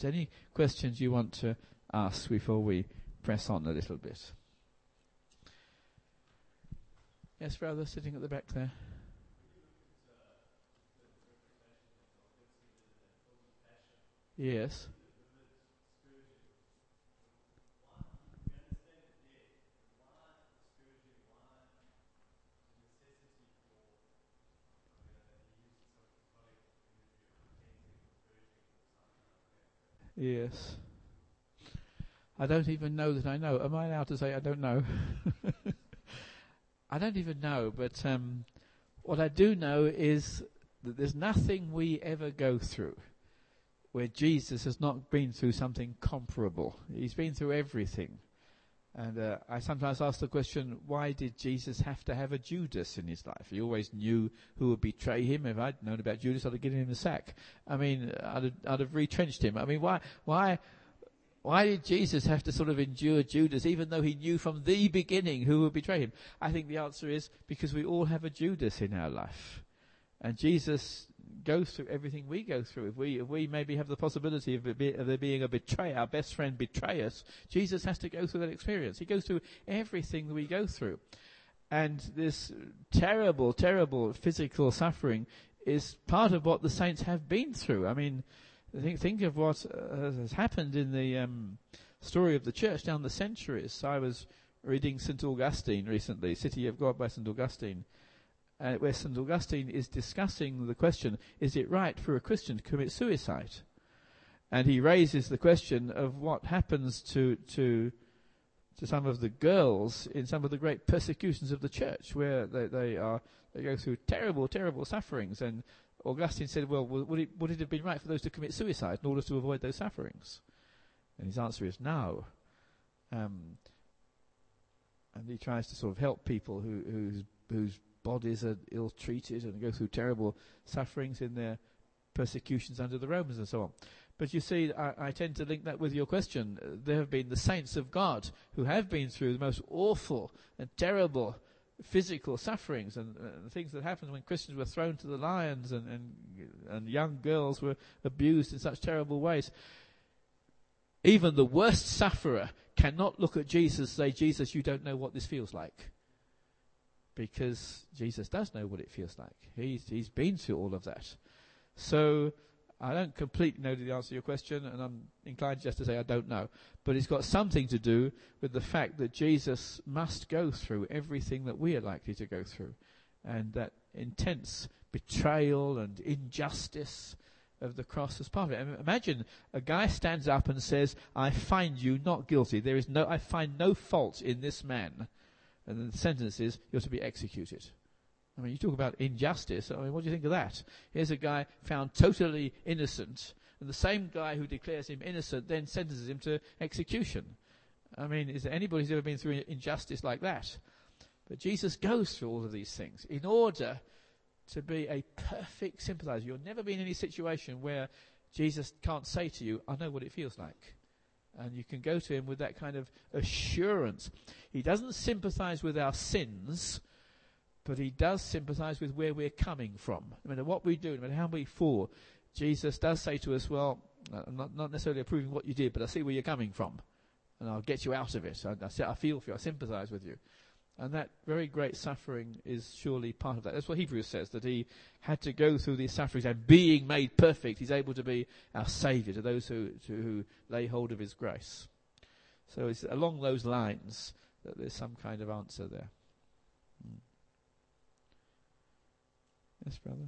there any questions you want to ask before we press on a little bit? Yes, brother, sitting at the back there. Yes. Yes. I don't even know that I know. Am I allowed to say I don't know? I don't even know, but what I do know is that there's nothing we ever go through where Jesus has not been through something comparable. He's been through everything. And I sometimes ask the question, why did Jesus have to have a Judas in his life? He always knew who would betray him. If I'd known about Judas, I'd have given him the sack. I mean, I'd have retrenched him. I mean, why did Jesus have to sort of endure Judas, even though he knew from the beginning who would betray him? I think the answer is because we all have a Judas in our life. And Jesus goes through everything we go through. If we maybe have the possibility of there being a betrayer, our best friend betray us, Jesus has to go through that experience. He goes through everything that we go through. And this terrible, terrible physical suffering is part of what the saints have been through. I mean, think of what has happened in the story of the church down the centuries. I was reading St. Augustine recently, City of God by St. Augustine, where St. Augustine is discussing the question, is it right for a Christian to commit suicide? And he raises the question of what happens to some of the girls in some of the great persecutions of the church, where they go through terrible, terrible sufferings. And Augustine said, well, would it have been right for those to commit suicide in order to avoid those sufferings? And his answer is no. And he tries to sort of help people whose bodies are ill-treated and go through terrible sufferings in their persecutions under the Romans and so on. But you see, I tend to link that with your question. There have been the saints of God who have been through the most awful and terrible physical sufferings and things that happened when Christians were thrown to the lions and young girls were abused in such terrible ways. Even the worst sufferer cannot look at Jesus and say, Jesus, you don't know what this feels like. Because Jesus does know what it feels like. He's been through all of that. So I don't completely know the answer to your question, and I'm inclined just to say I don't know. But it's got something to do with the fact that Jesus must go through everything that we are likely to go through. And that intense betrayal and injustice of the cross as part of it. I mean, imagine a guy stands up and says, I find you not guilty. I find no fault in this man. And then the sentence is, you're to be executed. I mean, you talk about injustice. I mean, what do you think of that? Here's a guy found totally innocent, and the same guy who declares him innocent then sentences him to execution. I mean, is there anybody who's ever been through injustice like that? But Jesus goes through all of these things in order to be a perfect sympathizer. You'll never be in any situation where Jesus can't say to you, I know what it feels like. And you can go to him with that kind of assurance. He doesn't sympathize with our sins, but he does sympathize with where we're coming from. No matter what we do, no matter how we fall, Jesus does say to us, well, I'm not necessarily approving what you did, but I see where you're coming from, and I'll get you out of it. I feel for you, I sympathize with you. And that very great suffering is surely part of that. That's what Hebrews says, that he had to go through these sufferings, and being made perfect, he's able to be our Saviour to those who lay hold of his grace. So it's along those lines that there's some kind of answer there. Yes, brother?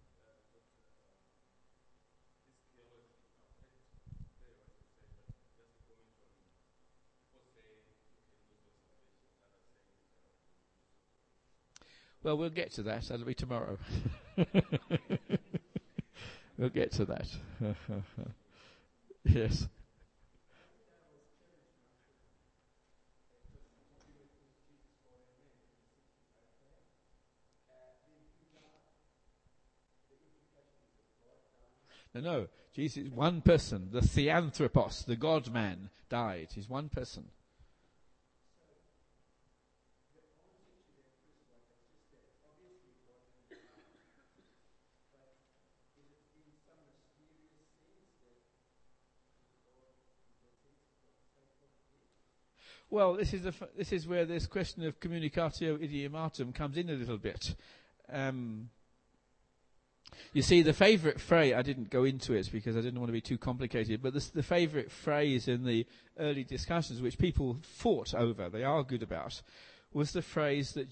Well, we'll get to that. That'll be tomorrow. We'll get to that. Yes. No. Jesus is one person. The Theanthropos, the God-man, died. He's one person. Well, this is where this question of communicatio idiomatum comes in a little bit. You see, the favourite phrase, I didn't go into it because I didn't want to be too complicated, but the favourite phrase in the early discussions which people fought over, they argued about, was the phrase that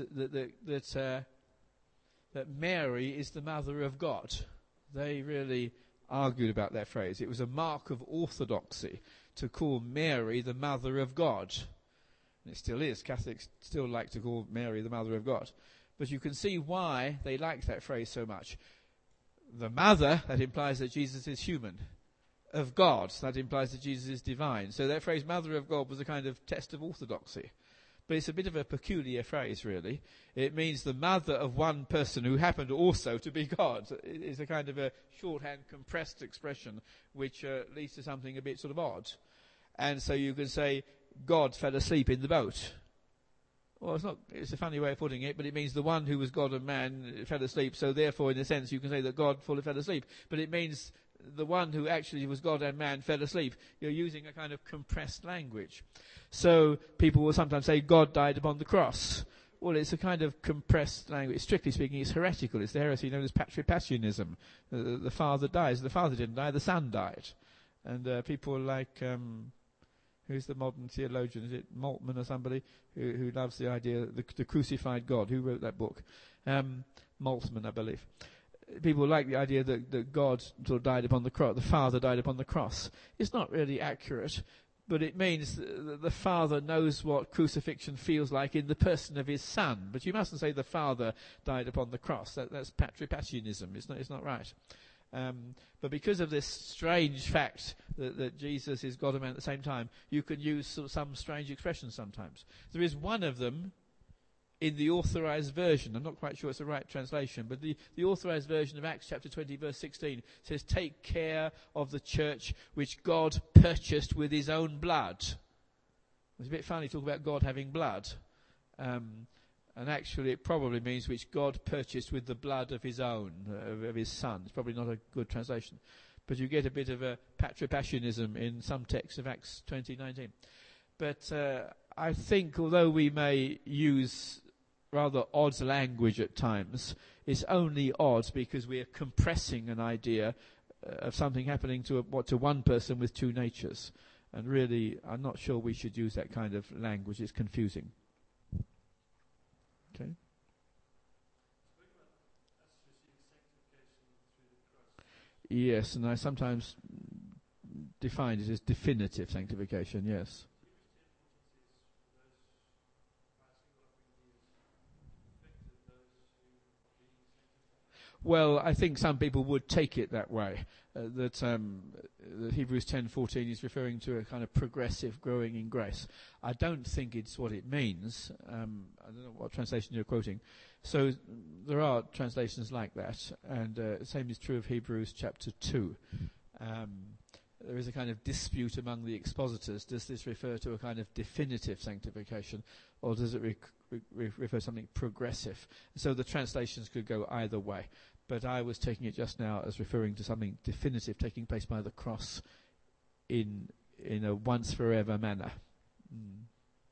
that Mary is the mother of God. They really argued about that phrase. It was a mark of orthodoxy to call Mary the mother of God. And it still is. Catholics still like to call Mary the mother of God. But you can see why they like that phrase so much. The mother, that implies that Jesus is human. Of God, that implies that Jesus is divine. So that phrase, mother of God, was a kind of test of orthodoxy. But it's a bit of a peculiar phrase, really. It means the mother of one person who happened also to be God. It's a kind of a shorthand, compressed expression, which leads to something a bit sort of odd. And so you can say, God fell asleep in the boat. Well, it's a funny way of putting it, but it means the one who was God and man fell asleep, so therefore, in a sense, you can say that God fully fell asleep. But it means the one who actually was God and man fell asleep. You're using a kind of compressed language. So people will sometimes say God died upon the cross. Well, it's a kind of compressed language. Strictly speaking, it's heretical. It's the heresy known as patripassionism. The Father dies. The Father didn't die, the Son died. And people like... who's the modern theologian? Is it Moltmann or somebody who loves the idea, the crucified God? Who wrote that book? Moltmann, I believe. People like the idea that God sort of died upon the cross, the Father died upon the cross. It's not really accurate, but it means that the Father knows what crucifixion feels like in the person of his Son. But you mustn't say the Father died upon the cross. That's patripassionism. It's not right. But because of this strange fact that Jesus is God and man at the same time, you can use some strange expressions sometimes. There is one of them in the authorized version. I'm not quite sure it's the right translation, but the authorized version of Acts chapter 20 verse 16 says, "Take care of the church which God purchased with his own blood." It's a bit funny to talk about God having blood. And actually it probably means which God purchased with the blood of his own, of his Son. It's probably not a good translation. But you get a bit of a patripassionism in some texts of Acts 20:19. But I think although we may use rather odd language at times, it's only odd because we are compressing an idea of something happening to one person with two natures. And really, I'm not sure we should use that kind of language. It's confusing. Okay. Yes, and I sometimes define it as definitive sanctification, yes. Well, I think some people would take it that way, that Hebrews 10:14 is referring to a kind of progressive growing in grace. I don't think it's what it means. I don't know what translation you're quoting. So there are translations like that, and the same is true of Hebrews chapter 2. There is a kind of dispute among the expositors. Does this refer to a kind of definitive sanctification, or does it refer to something progressive? So the translations could go either way. But I was taking it just now as referring to something definitive taking place by the cross in a once forever manner. Mm.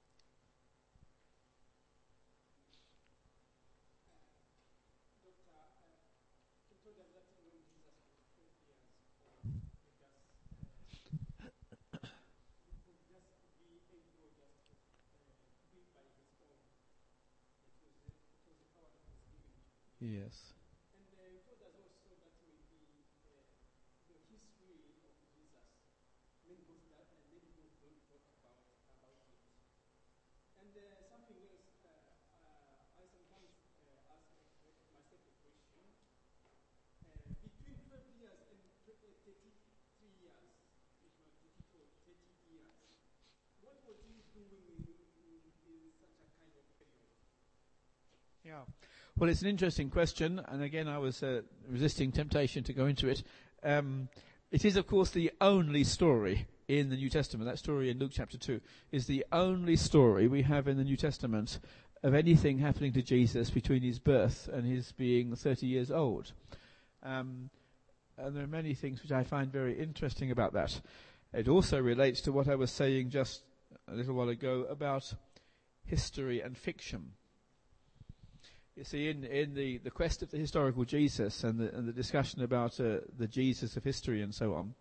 Yes. Yeah. Well, it's an interesting question, and again, I was resisting temptation to go into it. It is, of course, the only story in the New Testament. That story in Luke chapter 2 is the only story we have in the New Testament of anything happening to Jesus between his birth and his being 30 years old. And there are many things which I find very interesting about that. It also relates to what I was saying just a little while ago about history and fiction. You see, in the quest of the historical Jesus and the discussion about the Jesus of history and so on,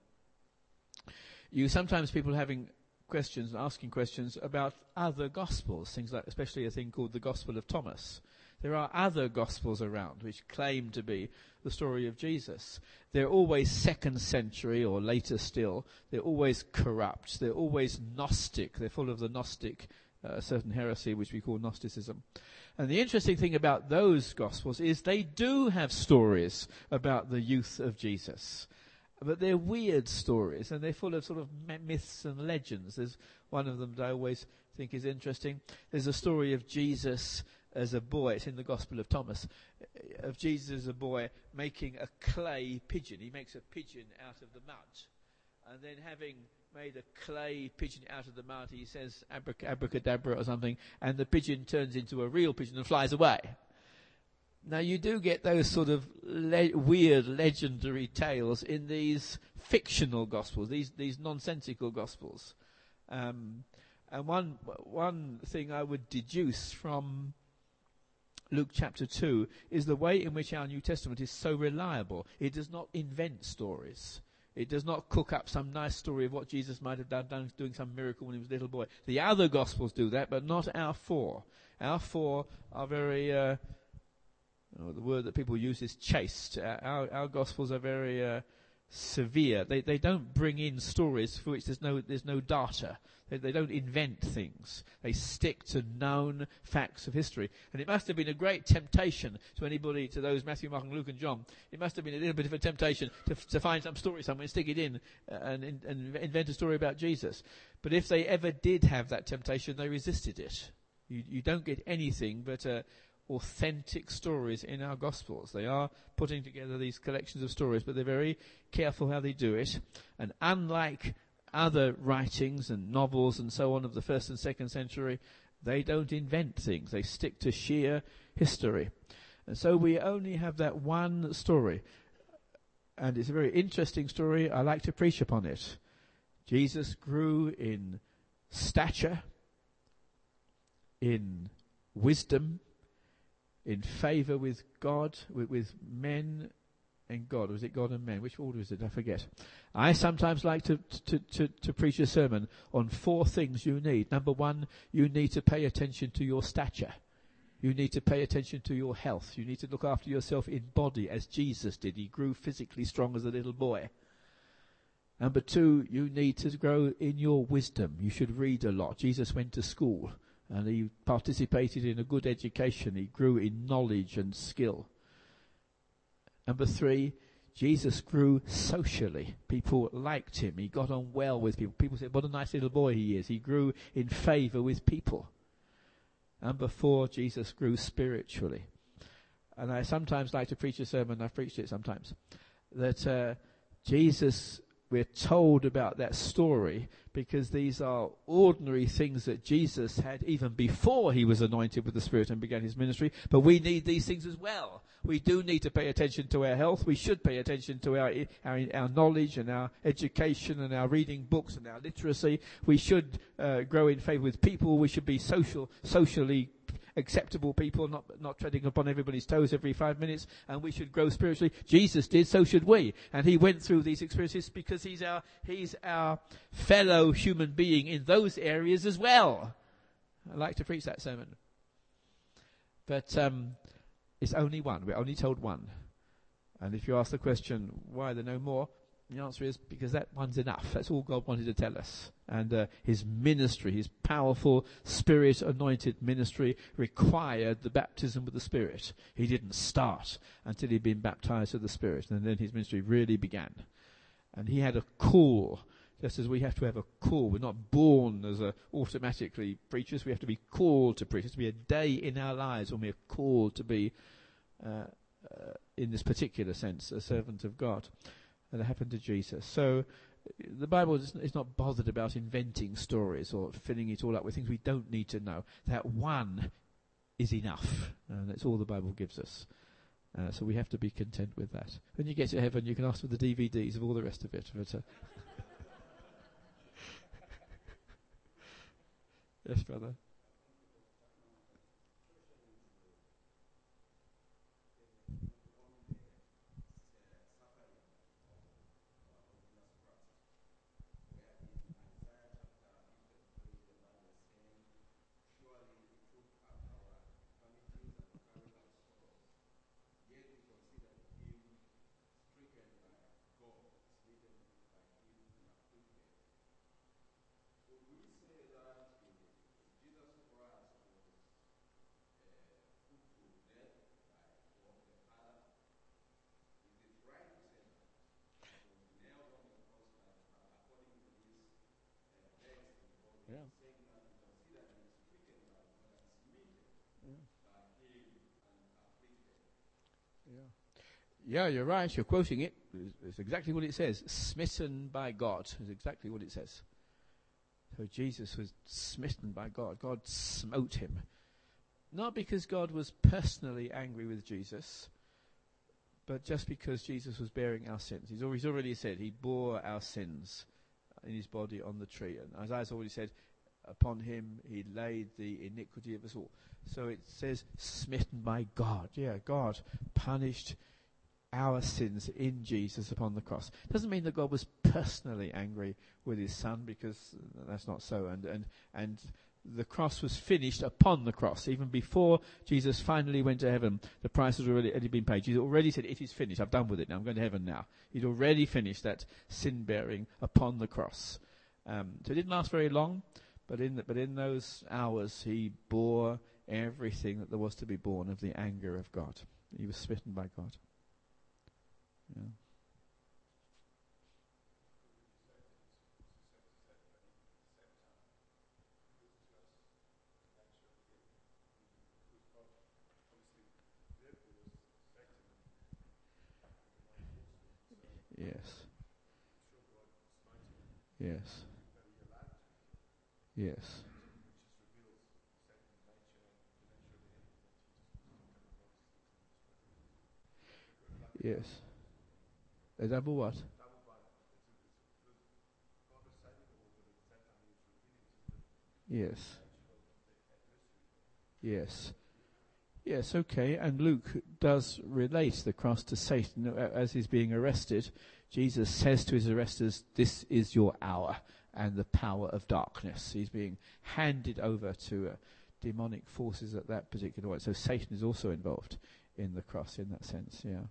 you sometimes people having questions and asking questions about other gospels, things like especially a thing called the Gospel of Thomas. There are other gospels around which claim to be the story of Jesus. They're always 2nd century or later still. They're always corrupt. They're always Gnostic. They're full of the Gnostic certain heresy which we call Gnosticism. And the interesting thing about those gospels is they do have stories about the youth of Jesus. But they're weird stories, and they're full of sort of myths and legends. There's one of them that I always think is interesting. There's a story of Jesus as a boy. It's in the Gospel of Thomas. Of Jesus as a boy making a clay pigeon. He makes a pigeon out of the mud. And then having made a clay pigeon out of the mud, he says abracadabra or something, and the pigeon turns into a real pigeon and flies away. Now you do get those sort of weird legendary tales in these fictional gospels, these nonsensical gospels. And one thing I would deduce from Luke chapter 2 is the way in which our New Testament is so reliable. It does not invent stories. It does not cook up some nice story of what Jesus might have done doing some miracle when he was a little boy. The other Gospels do that, but not our 4. Our 4 are very, the word that people use is chaste. Our Gospels are very severe. They don't bring in stories for which there's no data. They don't invent things. They stick to known facts of history. And it must have been a great temptation to those Matthew, Mark, and Luke, and John. It must have been a little bit of a temptation to find some story somewhere and stick it in and invent a story about Jesus. But if they ever did have that temptation, they resisted it. You don't get anything but authentic stories in our Gospels. They are putting together these collections of stories, but they're very careful how they do it. And unlike other writings and novels and so on of the 1st and 2nd century, they don't invent things. They stick to sheer history. And so we only have that one story. And it's a very interesting story. I like to preach upon it. Jesus grew in stature, in wisdom, in favour with God, with men and God. Or is it God and men? Which order is it? I forget. I sometimes like to preach a sermon on 4 things you need. Number 1, you need to pay attention to your stature. You need to pay attention to your health. You need to look after yourself in body as Jesus did. He grew physically strong as a little boy. Number 2, you need to grow in your wisdom. You should read a lot. Jesus went to school and he participated in a good education. He grew in knowledge and skill. Number 3, Jesus grew socially. People liked him. He got on well with people. People said, what a nice little boy he is. He grew in favour with people. Number 4, Jesus grew spiritually. And I sometimes like to preach a sermon, I've preached it sometimes, that Jesus, we're told about that story because these are ordinary things that Jesus had even before he was anointed with the Spirit and began his ministry. But we need these things as well. We do need to pay attention to our health. We should pay attention to our knowledge and our education and our reading books and our literacy. We should grow in favour with people. We should be socially acceptable people, not treading upon everybody's toes every 5 minutes, and we should grow spiritually. Jesus did, so should we. And he went through these experiences because he's our fellow human being in those areas as well. I like to preach that sermon. But it's only one. We're only told one. And if you ask the question, why are there no more? The answer is because that one's enough. That's all God wanted to tell us. And his ministry, his powerful Spirit-anointed ministry, required the baptism with the Spirit. He didn't start until he'd been baptized with the Spirit. And then his ministry really began. And he had a call, just as we have to have a call. We're not born as automatically preachers. We have to be called to preach. It has to be a day in our lives when we are called to be, in this particular sense, a servant of God. And that happened to Jesus. So the Bible is not bothered about inventing stories or filling it all up with things we don't need to know. That one is enough. And that's all the Bible gives us. So we have to be content with that. When you get to heaven, you can ask for the DVDs of all the rest of it. But, Yes, brother. Yeah. Yeah. Yeah. Yeah, you're right. You're quoting it. It's exactly what it says. Smitten by God is exactly what it says. So Jesus was smitten by God. God smote him. Not because God was personally angry with Jesus, but just because Jesus was bearing our sins. He's already said he bore our sins in his body on the tree. And Isaiah's already said, upon him he laid the iniquity of us all. So it says smitten by God. Yeah, God punished our sins in Jesus upon the cross. Doesn't mean that God was personally angry with his son, because that's not so. And the cross was finished upon the cross. Even before Jesus finally went to heaven, the price had already been paid. Jesus already said, it is finished. I'm done with it now. I'm going to heaven now. He'd already finished that sin bearing upon the cross. So it didn't last very long, but in those hours he bore everything that there was to be borne of the anger of God. He was smitten by God. Yeah. Yes. Yes. Yes. Yes. A double what? Yes. Yes. Yes, okay. And Luke does relate the cross to Satan. As he's being arrested, Jesus says to his arresters, this is your hour and the power of darkness. He's being handed over to demonic forces at that particular point. So Satan is also involved in the cross in that sense, yeah.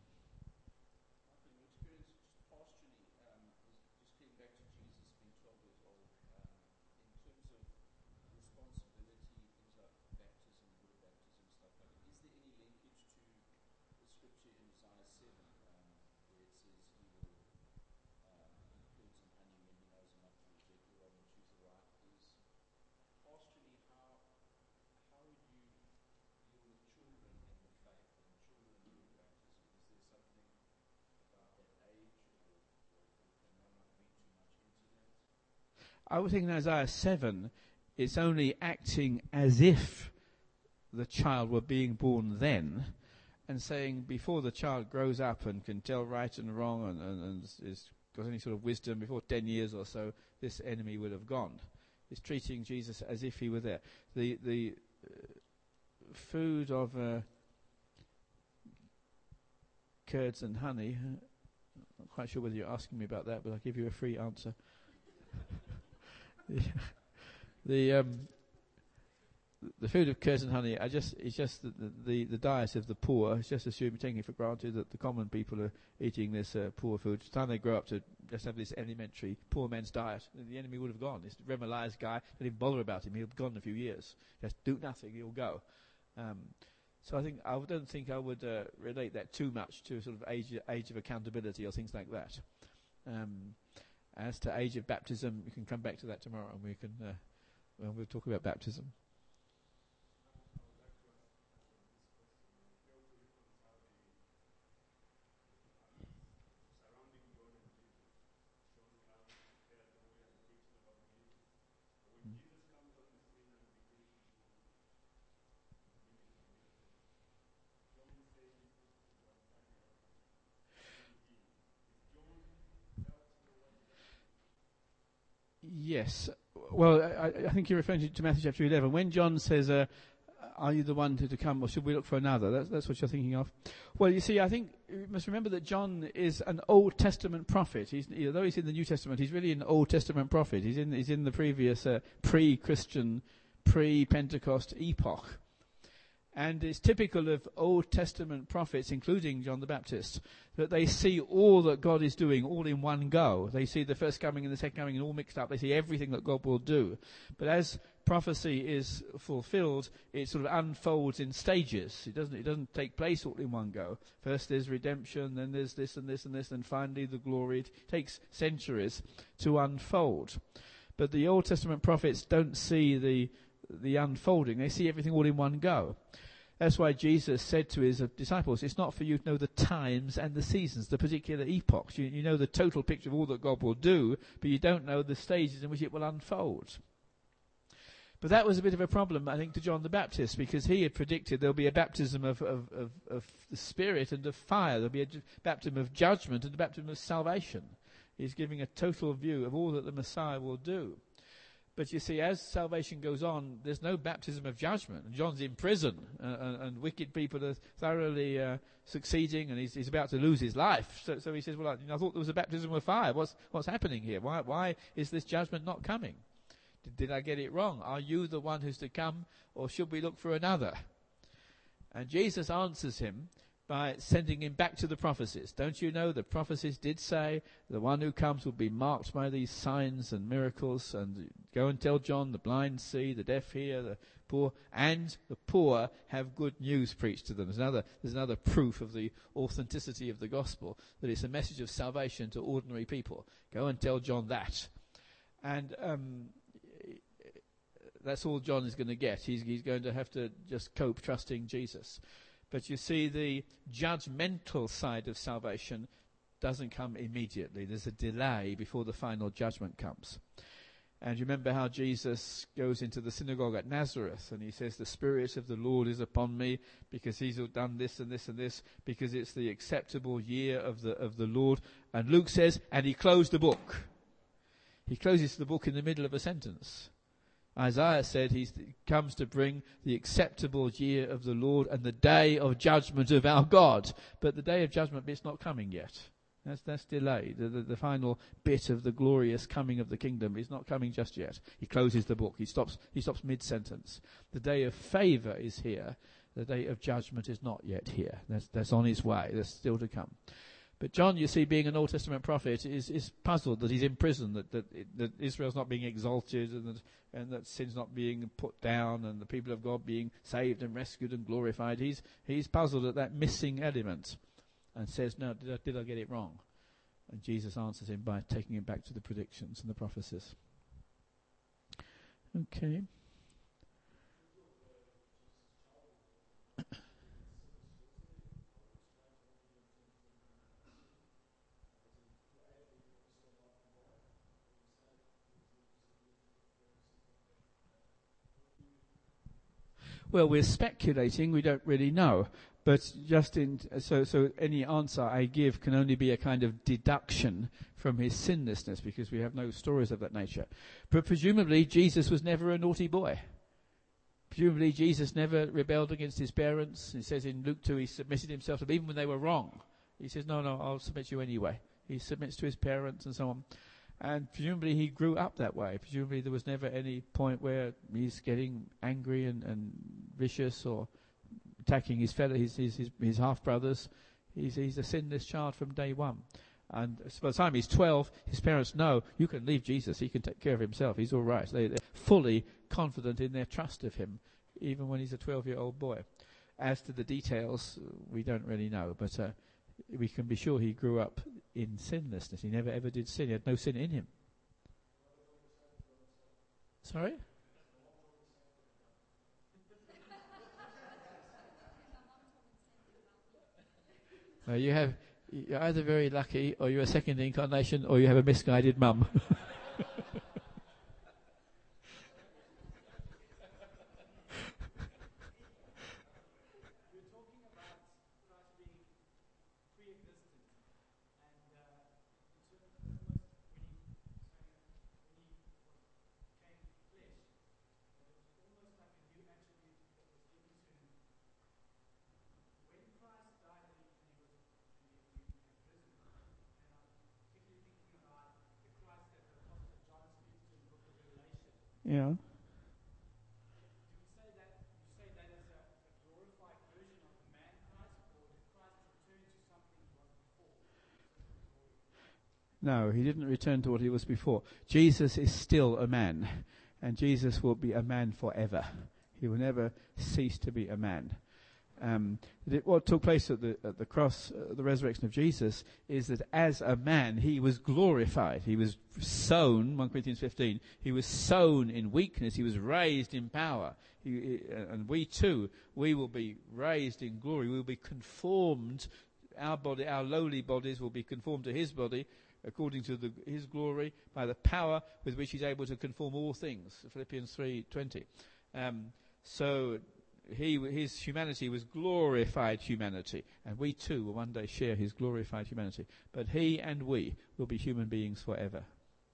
I would think in Isaiah 7, it's only acting as if the child were being born then, and saying before the child grows up and can tell right and wrong and is got any sort of wisdom, before 10 years or so, this enemy would have gone. It's treating Jesus as if he were there. The food of curds and honey, I'm not quite sure whether you're asking me about that, but I'll give you a free answer. The food of curds and honey, it's just the diet of the poor. It's just taking it for granted that the common people are eating this poor food. By the time they grow up to just have this elementary poor man's diet, the enemy would have gone. This Remaliah's guy, don't even bother about him. He'll be gone in a few years. Just do nothing, he'll go. So I don't think I would relate that too much to a sort of age of accountability or things like that. As to age of baptism, we can come back to that tomorrow, and we can we'll talk about baptism. Yes. Well, I think you're referring to Matthew chapter 11. When John says, are you the one to come, or should we look for another? That's what you're thinking of. Well, you see, I think you must remember that John is an Old Testament prophet. Although he's in the New Testament, he's really an Old Testament prophet. He's in the previous pre-Christian, pre-Pentecost epoch. And it's typical of Old Testament prophets, including John the Baptist, that they see all that God is doing all in one go. They see the first coming and the second coming and all mixed up. They see everything that God will do. But as prophecy is fulfilled, it sort of unfolds in stages. It doesn't take place all in one go. First there's redemption, then there's this and this and this, and finally the glory. It takes centuries to unfold. But the Old Testament prophets don't see the unfolding. They see everything all in one go. That's why Jesus said to his disciples, it's not for you to know the times and the seasons, the particular epochs. You know the total picture of all that God will do, but you don't know the stages in which it will unfold. But that was a bit of a problem, I think, to John the Baptist, because he had predicted there'll be a baptism of the Spirit and of fire. There'll be a baptism of judgment and a baptism of salvation. He's giving a total view of all that the Messiah will do. But you see, as salvation goes on, there's no baptism of judgment. John's in prison, and wicked people are thoroughly succeeding, and he's about to lose his life. So he says, well, I thought there was a baptism of fire. What's happening here? Why is this judgment not coming? Did I get it wrong? Are you the one who's to come, or should we look for another? And Jesus answers him by sending him back to the prophecies. Don't you know the prophecies did say the one who comes will be marked by these signs and miracles, and go and tell John, the blind see, the deaf hear, the poor have good news preached to them. There's another proof of the authenticity of the gospel, that it's a message of salvation to ordinary people. Go and tell John that. And that's all John is going to get. He's going to have to just cope trusting Jesus. But you see, the judgmental side of salvation doesn't come immediately. There's a delay before the final judgment comes. And you remember how Jesus goes into the synagogue at Nazareth, and he says, the Spirit of the Lord is upon me, because he's done this and this and this, because it's the acceptable year of the Lord. And Luke says, and he closed the book. He closes the book in the middle of a sentence. Isaiah said he comes to bring the acceptable year of the Lord and the day of judgment of our God. But the day of judgment bit's not coming yet. That's delayed. The final bit of the glorious coming of the kingdom is not coming just yet. He closes the book. He stops mid-sentence. The day of favor is here. The day of judgment is not yet here. That's on its way. That's still to come. But John, you see, being an Old Testament prophet, is puzzled that he's in prison, that Israel's not being exalted, and that sin's not being put down, and the people of God being saved and rescued and glorified. He's puzzled at that missing element, and says, no, did I get it wrong? And Jesus answers him by taking him back to the predictions and the prophecies. Okay. Well, we're speculating. We don't really know. But so any answer I give can only be a kind of deduction from his sinlessness, because we have no stories of that nature. But presumably Jesus was never a naughty boy. Presumably Jesus never rebelled against his parents. He says in Luke 2 he submitted himself to them even when they were wrong. He says, no, I'll submit to you anyway. He submits to his parents and so on. And presumably he grew up that way. Presumably there was never any point where he's getting angry and vicious or attacking his his half-brothers. He's a sinless child from day one. And by the time he's 12, his parents know, you can leave Jesus. He can take care of himself. He's all right. They're fully confident in their trust of him, even when he's a 12-year-old boy. As to the details, we don't really know. But we can be sure he grew up in sinlessness. He never ever did sin. He had no sin in him. Sorry? You're either very lucky, or you're a second incarnation, or you have a misguided mum. Yeah. No, he didn't return to what he was before. Jesus is still a man, and Jesus will be a man forever. He will never cease to be a man. What took place at the cross, the resurrection of Jesus, is that as a man he was glorified. He was sown, 1 Corinthians 15, he was sown in weakness, he was raised in power. And we too, we will be raised in glory. We will be conformed, our body, our lowly bodies will be conformed to his body, according to his glory, by the power with which he's able to conform all things. Philippians 3:20. So his humanity was glorified humanity, and we too will one day share his glorified humanity. But he and we will be human beings forever.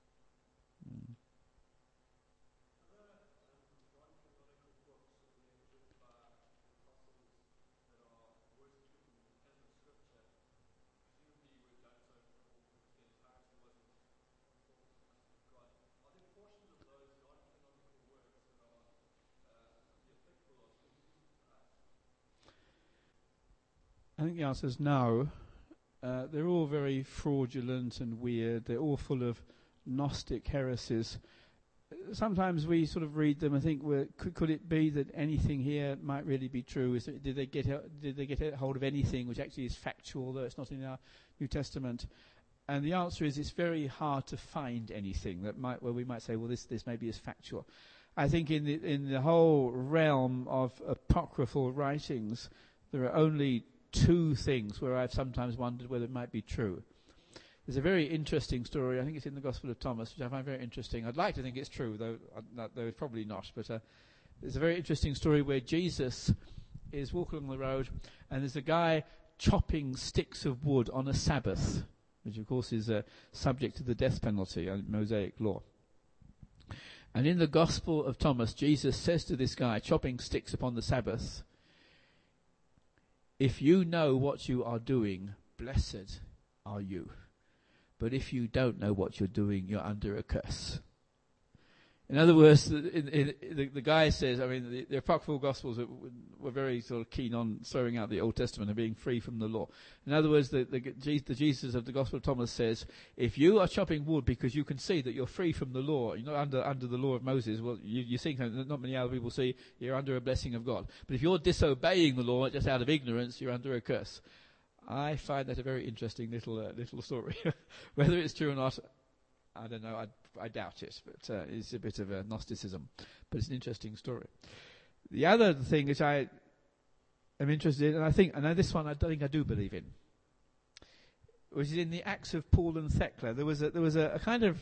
I think the answer is no. They're all very fraudulent and weird. They're all full of Gnostic heresies. Sometimes we sort of read them and think, well, could it be that anything here might really be true? Did they get hold of anything which actually is factual, though it's not in our New Testament? And the answer is it's very hard to find anything where we might say, well, this maybe is factual. I think in the whole realm of apocryphal writings, there are only two things where I've sometimes wondered whether it might be true. There's a very interesting story, I think it's in the Gospel of Thomas, which I find very interesting. I'd like to think it's true, though it's probably not. But there's a very interesting story where Jesus is walking along the road, and there's a guy chopping sticks of wood on a Sabbath, which of course is subject to the death penalty and Mosaic law. And in the Gospel of Thomas, Jesus says to this guy chopping sticks upon the Sabbath, "If you know what you are doing, blessed are you. But if you don't know what you're doing, you're under a curse." In other words, the guy says, I mean, the apocryphal Gospels were very sort of keen on throwing out the Old Testament and being free from the law. In other words, the Jesus of the Gospel of Thomas says, if you are chopping wood because you can see that you're free from the law, you're not under the law of Moses, well, you see something that not many other people see, you're under a blessing of God. But if you're disobeying the law just out of ignorance, you're under a curse. I find that a very interesting little story. Whether it's true or not, I don't know. I doubt it, but it's a bit of a Gnosticism. But it's an interesting story. The other thing which I am interested in, and this one I don't think I do believe in, which is in the Acts of Paul and Thecla. There was a kind of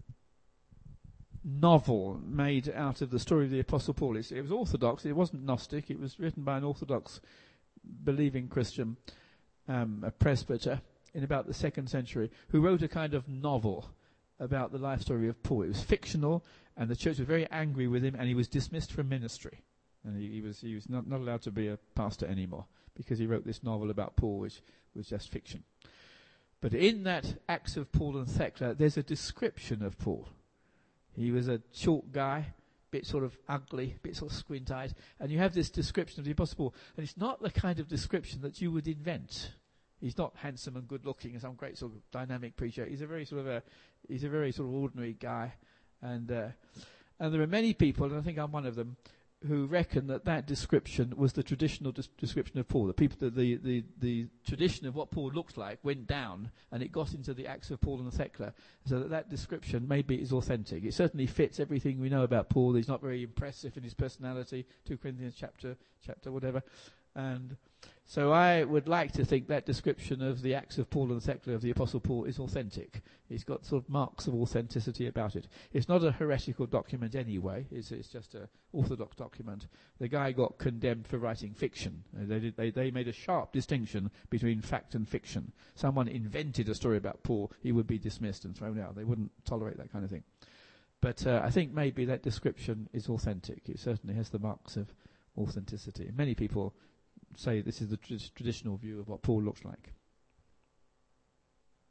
novel made out of the story of the Apostle Paul. It was orthodox. It wasn't Gnostic. It was written by an orthodox believing Christian, a presbyter in about the 2nd century, who wrote a kind of novel about the life story of Paul. It was fictional, and the church was very angry with him, and he was dismissed from ministry. And he was not allowed to be a pastor anymore because he wrote this novel about Paul, which was just fiction. But in that Acts of Paul and Thecla, there's a description of Paul. He was a short guy, bit sort of ugly, bit sort of squint-eyed, and you have this description of the Apostle Paul, and it's not the kind of description that you would invent. He's not handsome and good-looking and some great sort of dynamic preacher. He's a very sort of ordinary guy, and there are many people, and I think I'm one of them, who reckon that description was the traditional description of Paul. The tradition of what Paul looked like went down, and it got into the Acts of Paul and Thecla, so that description maybe is authentic. It certainly fits everything we know about Paul. He's not very impressive in his personality. 2 Corinthians chapter whatever, and so I would like to think that description of the Acts of Paul and Thecla of the Apostle Paul is authentic. It's got sort of marks of authenticity about it. It's not a heretical document anyway. It's just an orthodox document. The guy got condemned for writing fiction. They made a sharp distinction between fact and fiction. Someone invented a story about Paul, he would be dismissed and thrown out. They wouldn't tolerate that kind of thing. But I think maybe that description is authentic. It certainly has the marks of authenticity. Many people say this is the traditional view of what Paul looks like.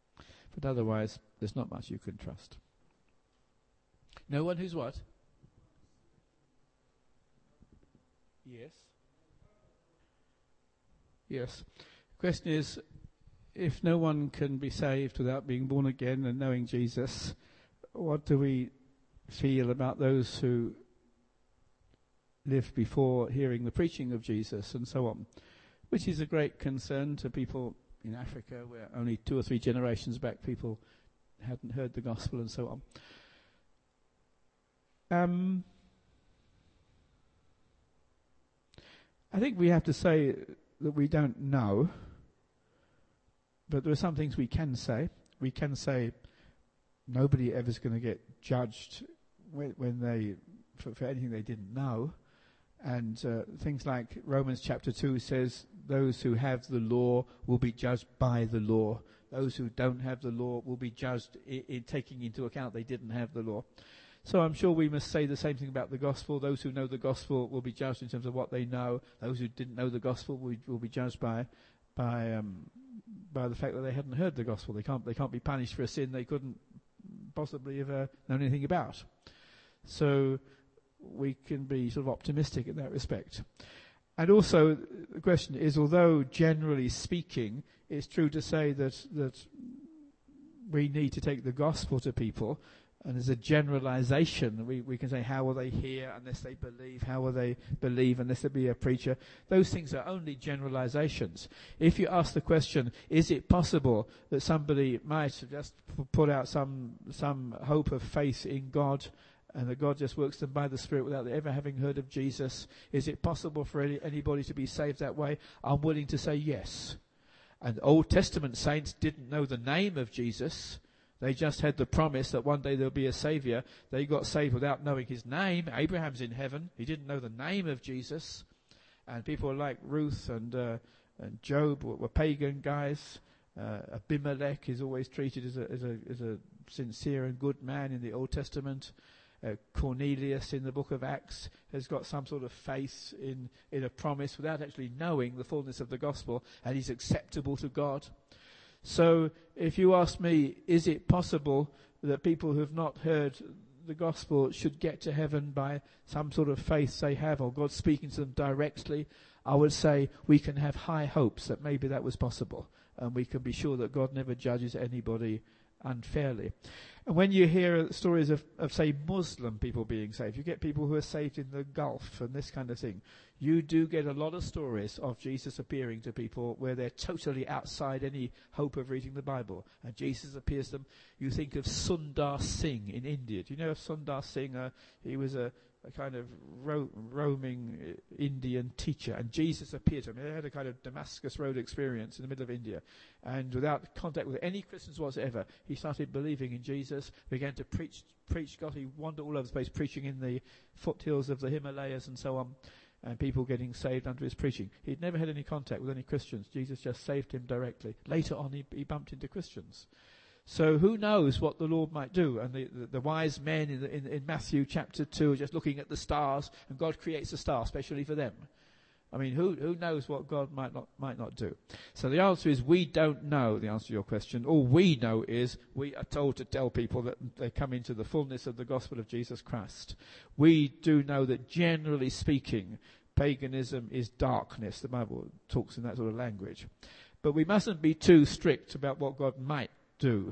But otherwise, there's not much you can trust. No one who's what? Yes. Yes. The question is, if no one can be saved without being born again and knowing Jesus, what do we feel about those who live before hearing the preaching of Jesus and so on? Which is a great concern to people in Africa, where only 2 or 3 generations back people hadn't heard the gospel and so on. I think we have to say that we don't know, but there are some things we can say. We can say nobody ever is going to get judged when they for anything they didn't know, and things like Romans chapter 2 says those who have the law will be judged by the law. Those who don't have the law will be judged in taking into account they didn't have the law. So I'm sure we must say the same thing about the gospel. Those who know the gospel will be judged in terms of what they know. Those who didn't know the gospel will be judged by the fact that they hadn't heard the gospel. They can't be punished for a sin they couldn't possibly have known anything about. So we can be sort of optimistic in that respect. And also the question is, although generally speaking, it's true to say that we need to take the gospel to people. And as a generalization, we can say, how will they hear unless they believe? How will they believe unless there be a preacher? Those things are only generalizations. If you ask the question, is it possible that somebody might just put out some hope of faith in God, and that God just works them by the Spirit without ever having heard of Jesus? Is it possible for anybody to be saved that way? I'm willing to say yes. And Old Testament saints didn't know the name of Jesus. They just had the promise that one day there'll be a Saviour. They got saved without knowing his name. Abraham's in heaven. He didn't know the name of Jesus. And people like Ruth and Job were pagan guys. Abimelech is always treated as a sincere and good man in the Old Testament. Cornelius in the book of Acts has got some sort of faith in a promise without actually knowing the fullness of the gospel, and he's acceptable to God. So if you ask me, is it possible that people who have not heard the gospel should get to heaven by some sort of faith they have, or God speaking to them directly? I would say we can have high hopes that maybe that was possible, and we can be sure that God never judges anybody unfairly. And when you hear stories of say, Muslim people being saved, you get people who are saved in the Gulf and this kind of thing. You do get a lot of stories of Jesus appearing to people where they're totally outside any hope of reading the Bible, and Jesus appears to them. You think of Sundar Singh in India. Do you know of Sundar Singh? He was a kind of roaming Indian teacher, and Jesus appeared to him. He had a kind of Damascus Road experience in the middle of India, and without contact with any Christians whatsoever, he started believing in Jesus, began to preach God. He wandered all over the place, preaching in the foothills of the Himalayas and so on, and people getting saved under his preaching. He'd never had any contact with any Christians. Jesus just saved him directly. Later on, he bumped into Christians. So who knows what the Lord might do? And the wise men in Matthew chapter 2 are just looking at the stars, and God creates a star specially for them. I mean, who knows what God might not do? So the answer is we don't know, the answer to your question. All we know is we are told to tell people that they come into the fullness of the gospel of Jesus Christ. We do know that generally speaking, paganism is darkness. The Bible talks in that sort of language. But we mustn't be too strict about what God might do.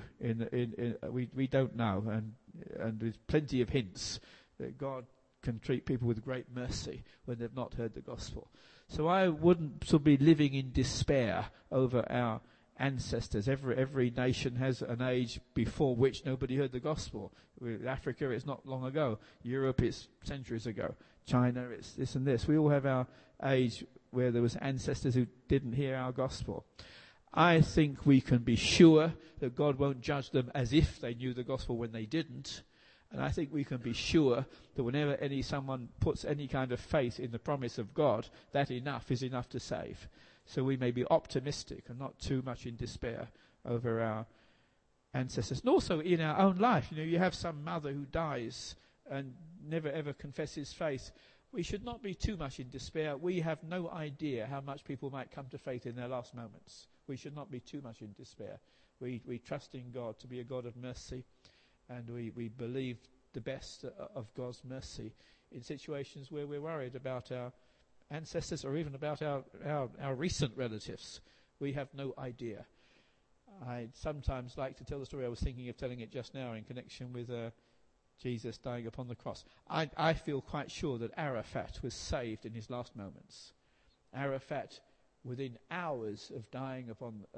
We don't know, and there's plenty of hints that God can treat people with great mercy when they've not heard the gospel. So I wouldn't sort of be living in despair over our ancestors. Every nation has an age before which nobody heard the gospel. With Africa, it's not long ago. Europe, it's centuries ago. China, it's this and this. We all have our age where there was ancestors who didn't hear our gospel. I think we can be sure that God won't judge them as if they knew the gospel when they didn't. And I think we can be sure that whenever someone puts any kind of faith in the promise of God, that enough is enough to save. So we may be optimistic and not too much in despair over our ancestors. And also in our own life, you have some mother who dies and never ever confesses faith. We should not be too much in despair. We have no idea how much people might come to faith in their last moments. We should not be too much in despair. We trust in God to be a God of mercy, and we believe the best of God's mercy in situations where we're worried about ancestors or even about our recent relatives. We have no idea. I sometimes like to tell the story. I was thinking of telling it just now in connection with Jesus dying upon the cross. I feel quite sure that Arafat was saved in his last moments. Arafat, within hours of dying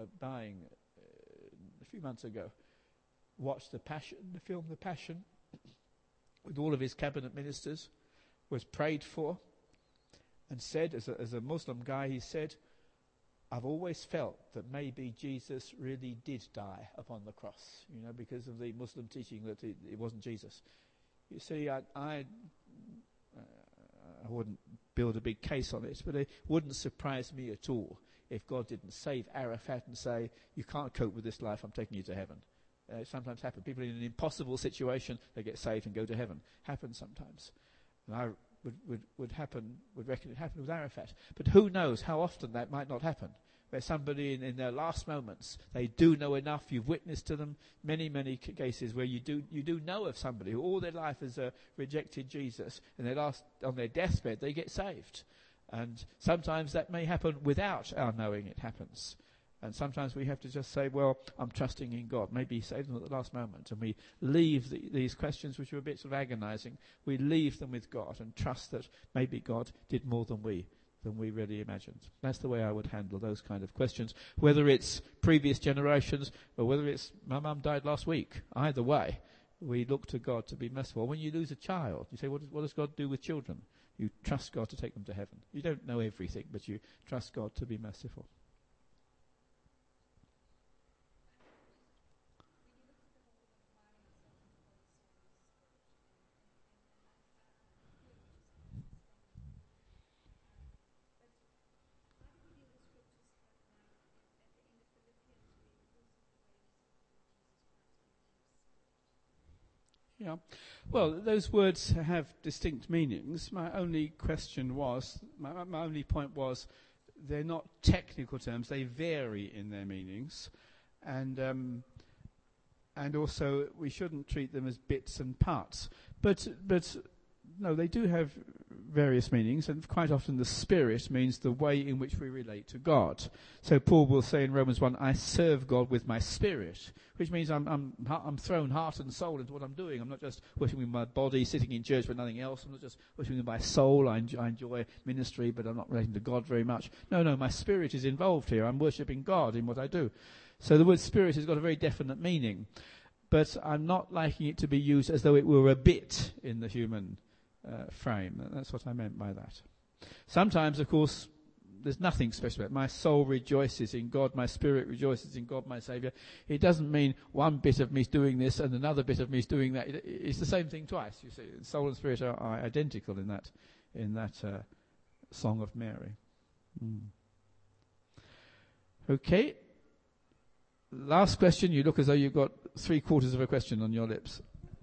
a few months ago, watched the film The Passion, with all of his cabinet ministers, was prayed for, and said, as a Muslim guy, he said, I've always felt that maybe Jesus really did die upon the cross, because of the Muslim teaching that it wasn't Jesus. You see, I wouldn't build a big case on it, but it wouldn't surprise me at all if God didn't save Arafat and say, you can't cope with this life, I'm taking you to heaven. It sometimes happens. People in an impossible situation, they get saved and go to heaven. Happens sometimes. And I would reckon it happened with Arafat. But who knows how often that might not happen. Where somebody in their last moments, they do know enough, you've witnessed to them, many, many cases where you do know of somebody who all their life has rejected Jesus, and on their deathbed they get saved. And sometimes that may happen without our knowing it happens. And sometimes we have to just say, well, I'm trusting in God. Maybe he saved them at the last moment. And we leave these questions, which are a bit sort of agonizing, we leave them with God and trust that maybe God did more than we really imagined. That's the way I would handle those kind of questions, whether it's previous generations or whether it's my mum died last week. Either way, we look to God to be merciful. When you lose a child, you say, what does God do with children? You trust God to take them to heaven. You don't know everything, but you trust God to be merciful. Yeah, well, those words have distinct meanings. My only point was, they're not technical terms. They vary in their meanings, and also we shouldn't treat them as bits and parts. But no, they do have various meanings, and quite often the Spirit means the way in which we relate to God. So Paul will say in Romans 1, I serve God with my spirit, which means I'm thrown heart and soul into what I'm doing. I'm not just worshiping with my body, sitting in church with nothing else. I'm not just worshiping with my soul. I enjoy ministry, but I'm not relating to God very much. No, my spirit is involved here. I'm worshiping God in what I do. So the word spirit has got a very definite meaning, but I'm not liking it to be used as though it were a bit in the human frame. That's what I meant by that. Sometimes, of course, there's nothing special about it. My soul rejoices in God, my spirit rejoices in God, my Saviour. It doesn't mean one bit of me is doing this and another bit of me is doing that. It's the same thing twice, you see. Soul and spirit are identical in that Song of Mary. Okay. Last question. You look as though you've got 3/4 of a question on your lips.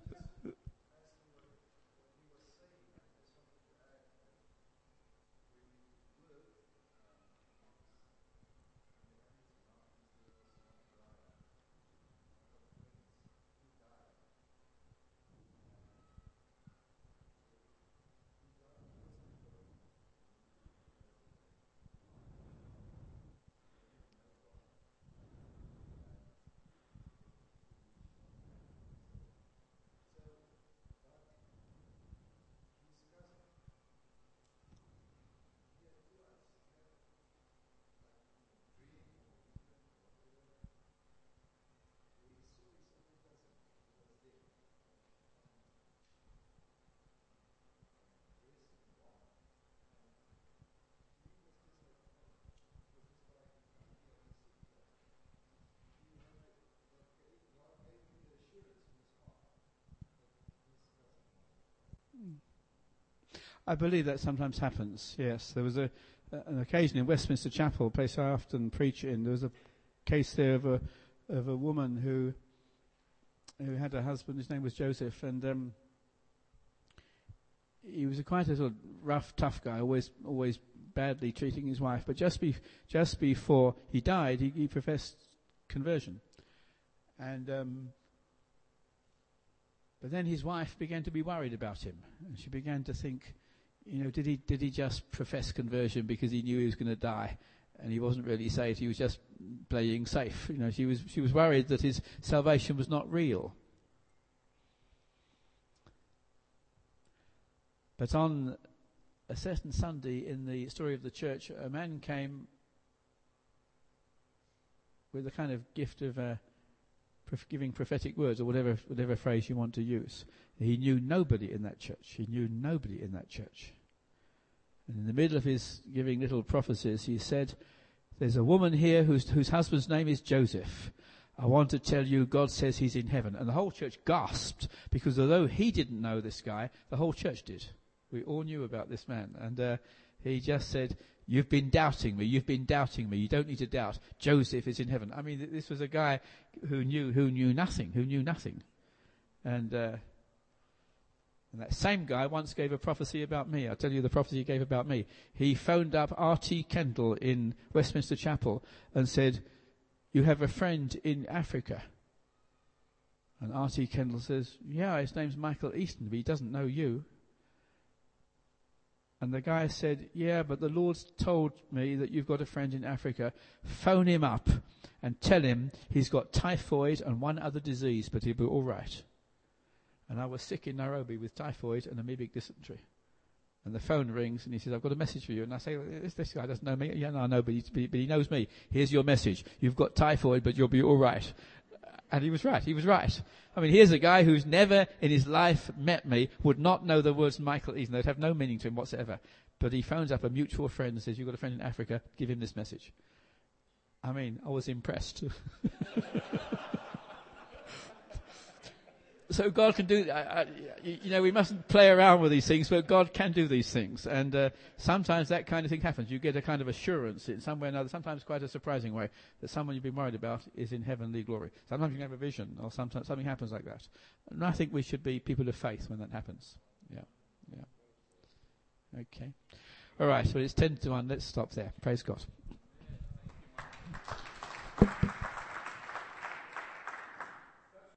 I believe that sometimes happens, yes. There was an occasion in Westminster Chapel, a place I often preach in. There was a case there of a woman who had a husband. His name was Joseph, and he was quite a sort of rough, tough guy, always badly treating his wife. But just before he died, he professed conversion. And but then his wife began to be worried about him, and she began to think, did he just profess conversion because he knew he was going to die, and he wasn't really saved? He was just playing safe. She was worried that his salvation was not real. But on a certain Sunday in the story of the church, a man came with a kind of gift of giving prophetic words, or whatever phrase you want to use. He knew nobody in that church. And in the middle of his giving little prophecies, he said, "There's a woman here whose husband's name is Joseph. I want to tell you, God says he's in heaven." And the whole church gasped, because although he didn't know this guy, the whole church did. We all knew about this man. And he just said, "You've been doubting me. You don't need to doubt. Joseph is in heaven." I mean, this was a guy who knew nothing. And that same guy once gave a prophecy about me. I'll tell you the prophecy he gave about me. He phoned up R.T. Kendall in Westminster Chapel and said, "You have a friend in Africa." And R.T. Kendall says, "Yeah, his name's Michael Easton, but he doesn't know you." And the guy said, "Yeah, but the Lord's told me that you've got a friend in Africa. Phone him up and tell him he's got typhoid and one other disease, but he'll be all right." And I was sick in Nairobi with typhoid and amoebic dysentery. And the phone rings and he says, "I've got a message for you." And I say, "This guy doesn't know me." "Yeah, no, I know, but he knows me. Here's your message. You've got typhoid, but you'll be all right." And he was right. I mean, here's a guy who's never in his life met me, would not know the words Michael Easton. They'd have no meaning to him whatsoever. But he phones up a mutual friend and says, "You've got a friend in Africa, give him this message." I mean, I was impressed. So God can do, we mustn't play around with these things, but God can do these things. And sometimes that kind of thing happens. You get a kind of assurance in some way or another, sometimes quite a surprising way, that someone you've been worried about is in heavenly glory. Sometimes you can have a vision, or sometimes something happens like that. And I think we should be people of faith when that happens. Yeah. Okay. All right, so it's 10 to 1. Let's stop there. Praise God.